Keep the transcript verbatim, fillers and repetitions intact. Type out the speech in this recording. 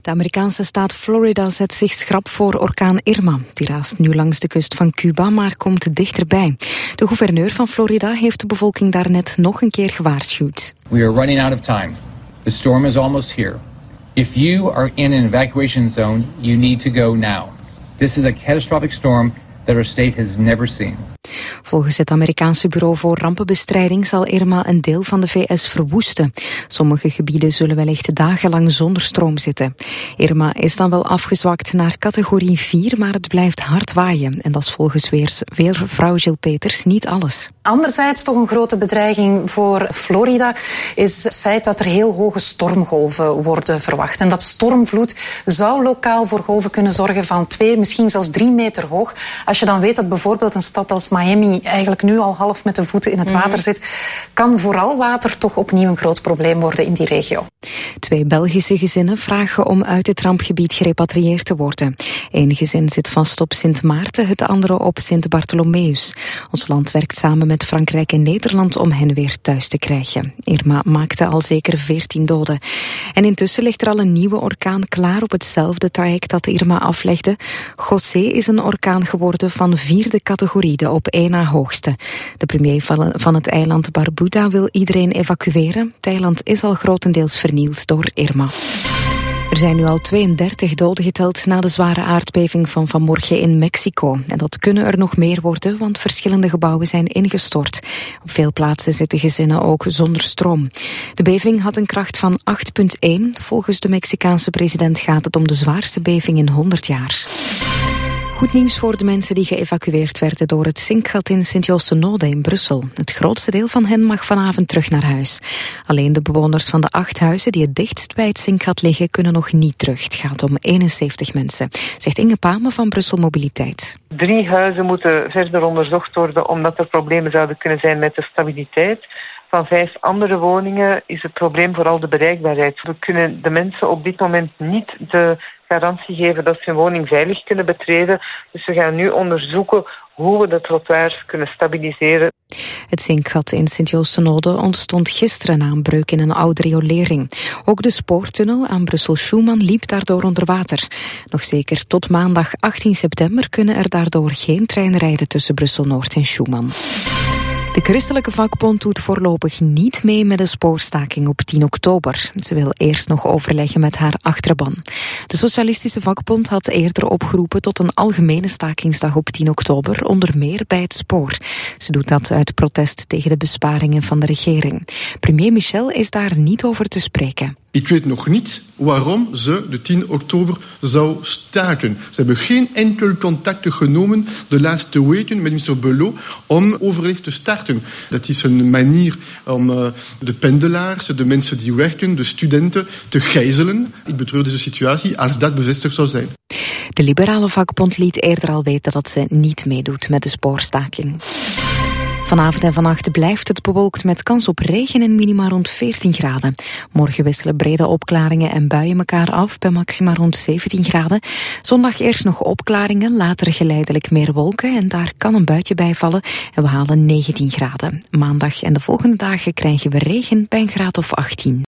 De Amerikaanse staat Florida zet zich schrap voor orkaan Irma. Die raast nu langs de kust van Cuba, maar komt dichterbij. De gouverneur van Florida heeft de bevolking daarnet nog een keer gewaarschuwd. We are running out of time. The storm is almost here. If you are in an evacuation zone, you need to go now. This is a catastrophic storm that our state has never seen. Volgens het Amerikaanse Bureau voor Rampenbestrijding zal Irma een deel van de V S verwoesten. Sommige gebieden zullen wellicht dagenlang zonder stroom zitten. Irma is dan wel afgezwakt naar categorie vier, maar het blijft hard waaien. En dat is volgens weer, weervrouw Jill Peters niet alles. Anderzijds toch een grote bedreiging voor Florida is het feit dat er heel hoge stormgolven worden verwacht. En dat stormvloed zou lokaal voor golven kunnen zorgen van twee, misschien zelfs drie meter hoog. Als je dan weet dat bijvoorbeeld een stad als Miami eigenlijk nu al half met de voeten in het water zit, kan vooral water toch opnieuw een groot probleem worden in die regio. Twee Belgische gezinnen vragen om uit het rampgebied gerepatrieerd te worden. Eén gezin zit vast op Sint Maarten, het andere op Sint Bartholomeus. Ons land werkt samen met Frankrijk en Nederland om hen weer thuis te krijgen. Irma maakte al zeker veertien doden. En intussen ligt er al een nieuwe orkaan klaar op hetzelfde traject dat Irma aflegde. José is een orkaan geworden van vierde categorie, de op één na hoogste. De premier van het eiland Barbuda wil iedereen evacueren. Het eiland is al grotendeels vernield door Irma. Er zijn nu al tweeëndertig doden geteld na de zware aardbeving van vanmorgen in Mexico. En dat kunnen er nog meer worden, want verschillende gebouwen zijn ingestort. Op veel plaatsen zitten gezinnen ook zonder stroom. De beving had een kracht van acht komma één. Volgens de Mexicaanse president gaat het om de zwaarste beving in honderd jaar. Goed nieuws voor de mensen die geëvacueerd werden door het zinkgat in Sint-Joost-de-Noode in Brussel. Het grootste deel van hen mag vanavond terug naar huis. Alleen de bewoners van de acht huizen die het dichtst bij het zinkgat liggen kunnen nog niet terug. Het gaat om eenenzeventig mensen, zegt Inge Pame van Brussel Mobiliteit. Drie huizen moeten verder onderzocht worden omdat er problemen zouden kunnen zijn met de stabiliteit. Van vijf andere woningen is het probleem vooral de bereikbaarheid. We kunnen de mensen op dit moment niet de garantie geven dat ze hun woning veilig kunnen betreden. Dus we gaan nu onderzoeken hoe we de trottoirs kunnen stabiliseren. Het zinkgat in Sint-Joost-de-Noode ontstond gisteren na een breuk in een oude riolering. Ook de spoortunnel aan Brussel-Schuman liep daardoor onder water. Nog zeker tot maandag achttien september kunnen er daardoor geen treinen rijden tussen Brussel-Noord en Schuman. De christelijke vakbond doet voorlopig niet mee met de spoorstaking op tien oktober. Ze wil eerst nog overleggen met haar achterban. De socialistische vakbond had eerder opgeroepen tot een algemene stakingsdag op tien oktober, onder meer bij het spoor. Ze doet dat uit protest tegen de besparingen van de regering. Premier Michel is daar niet over te spreken. Ik weet nog niet waarom ze de tien oktober zou staken. Ze hebben geen enkel contact genomen de laatste weken met minister Belot om overleg te starten. Dat is een manier om uh, de pendelaars, de mensen die werken, de studenten te gijzelen. Ik betreur deze situatie als dat bevestigd zou zijn. De liberale vakbond liet eerder al weten dat ze niet meedoet met de spoorstaking. Vanavond en vannacht blijft het bewolkt met kans op regen en minima rond veertien graden. Morgen wisselen brede opklaringen en buien elkaar af bij maxima rond zeventien graden. Zondag eerst nog opklaringen, later geleidelijk meer wolken en daar kan een buitje bij vallen en we halen negentien graden. Maandag en de volgende dagen krijgen we regen bij een graad of achttien.